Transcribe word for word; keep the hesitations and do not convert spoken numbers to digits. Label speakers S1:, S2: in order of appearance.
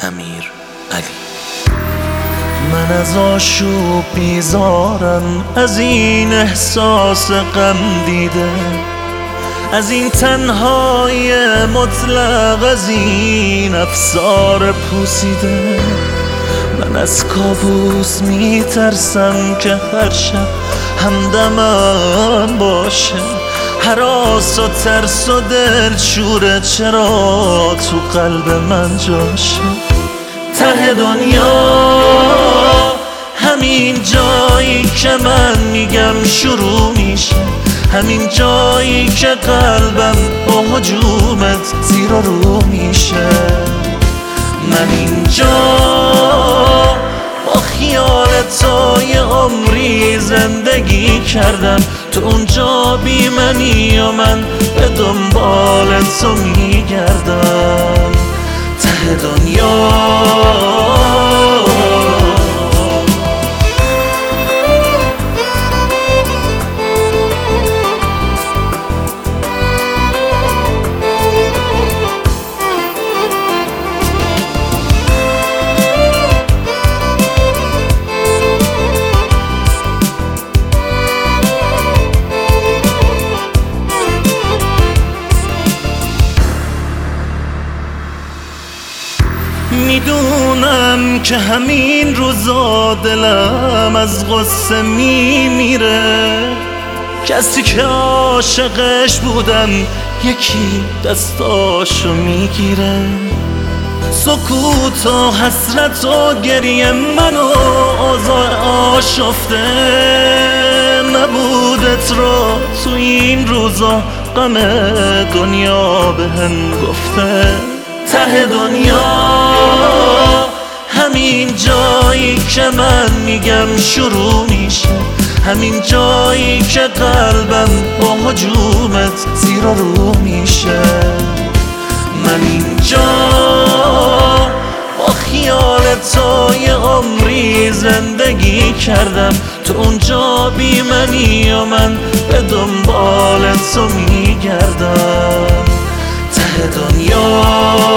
S1: امیر علی.
S2: من از آشوب بیزارم، از این احساس غم دیده، از این تنهایی مطلق، از این افسار پوسیده. من از کابوس میترسم که هر شب همدمم باشه، هراس و ترس و دلشوره چرا تو قلب من جاشه. ته دنیا همین جایی که من میگم شروع میشه، همین جایی که قلبم با هجومت زیر و رو میشه. من اینجا با خیال تو یه عمری زندگی کردم، تو اونجا بی منی و من به دنبال تو میگردم. ته دنیا میدونم که همین روزا دلم از غصه میمیره، کسی که عاشقش بودم یکی دستاشو میگیره. سکوت و حسرت و گریه منو اوضاع آشفته، نبودت رو تو این روزا غم دنیا بهم گفته. ته دنیا همین جایی که من میگم شروع میشه، همین جایی که قلبم با هجومت زیر و رو میشه. من اینجا با خیال تو یه عمری زندگی کردم، تو اونجا بی منی و من به دنبال تو میگردم. ته دنیا